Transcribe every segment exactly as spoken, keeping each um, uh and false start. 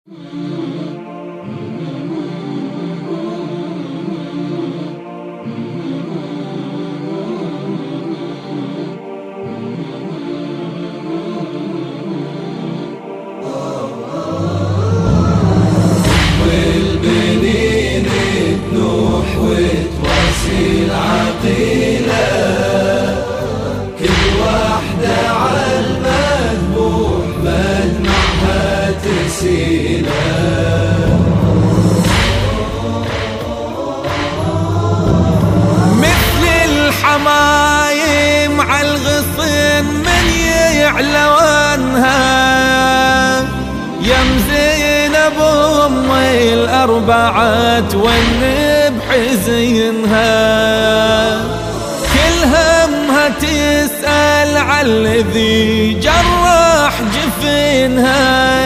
والبنين تنوح وتواسي العقيلة، كل واحدة عالمذبوح مدمعها تسيلة. مثل الحمايم عالغصن من يعلونها، يم زينب أم الأربعة والنبح زينها، كل همها تسأل عالذي جرح جفنها،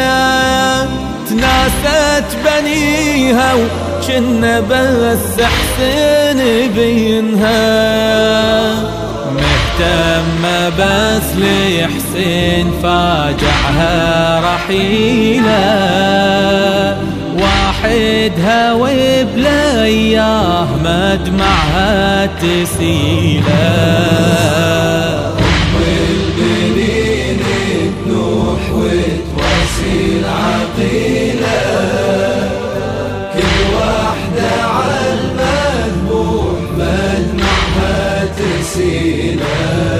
تناست بنيها وجن بس حسين بينها، مهتمة بس لحسين فاجعها رحيلة، واحدها وبلا اياه مدمعها تسيلة. والبنين تنوح وتواسي العقيلة، كل واحدة عالمذبوح مدمعها تسيلة.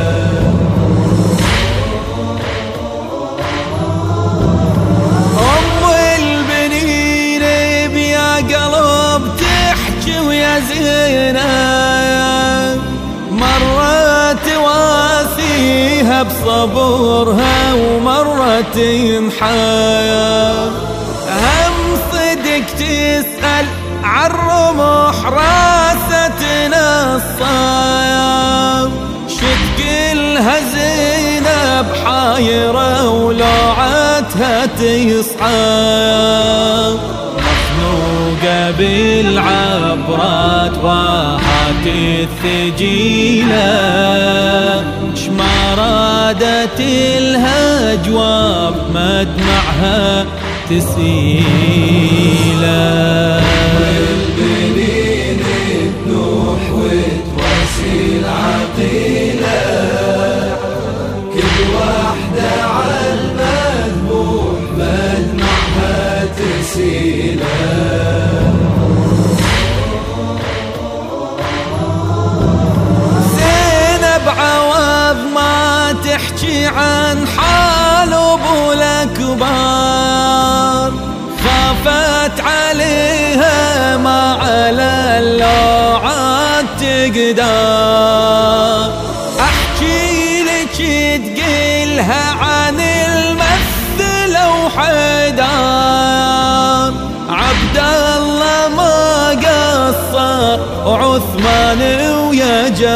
أم البنين بيا قلب تحكي ويا زينة، مرة تواسيها بصبرها ومرة تنحى، هم صدق تسأل عالرمح راستنا الصايم، شتقلها زينب حايرة ولوعتها تصحى، مخنوقة بالعبرات واهات الثجيلة، شما رادت لها جواب مدمعها تسيلة. والبنين تنوح وتواسي العقيلة، كل واحدة عالمذبوح مدمعها تسيلة. زينب عوض ما تحكي عن حال ابو الاكبار، خافت عليها ما على اللوعات تقدر، احكي لك تقلها عن المثل وحدار، عبد الله ما قصر وعثمان ويا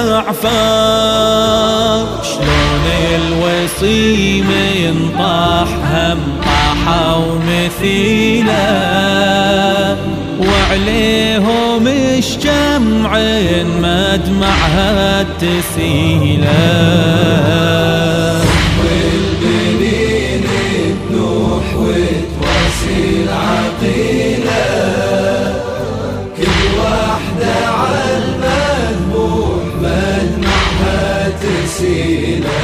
جعفر، شلون الوصيم ينطاح هم طاحوا مثيله، وعليهم الشمع مدمعها تسيله. والبنين تنوح وتواسي العقيلة، كل واحدة عالمذبوح مدمعها تسيلة.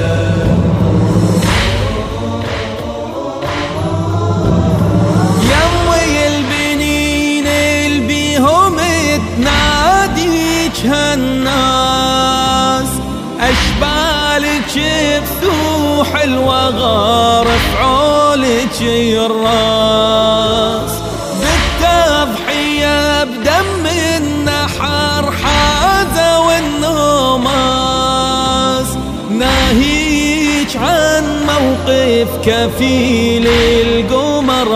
يمي البنين البيهم تناديك هالناس، أشبالك بثوح الوغار فعولك الراس، بالتضحية بدم النحر حازة والنوماس، ناهيك عن موقف كفيل القمر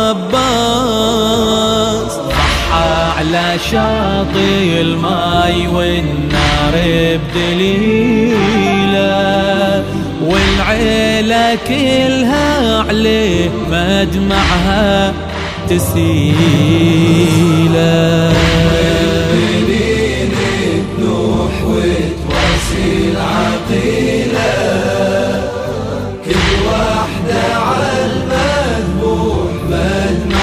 عباس، ضحى على شاطئ الماي والنار بدليله، والعيلة كلها عليه مدمعها تسيله. والبنين تنوح وتواسي العقيلة، كل واحدة عالمذبوح مدمعها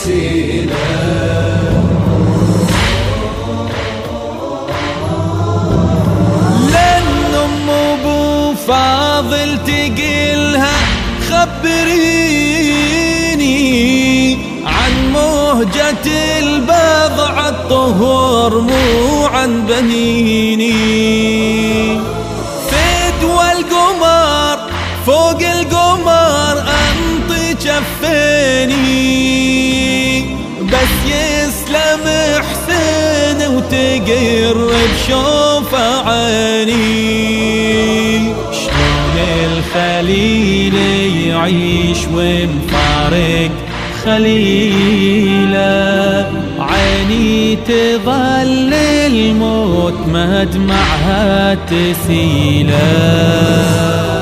تسيله. لأن أم أبو فاضل تقلها خبريني عن مهجة البضع الطهور مو عن بنيني. فدوى القمر فوق القمر أنطي جفيني، بس يسلم حسين وتقر بشوف عيني. شلون الخليل يعيش ومفارق خليله، عيني تظل الموت مدمعها تسيله.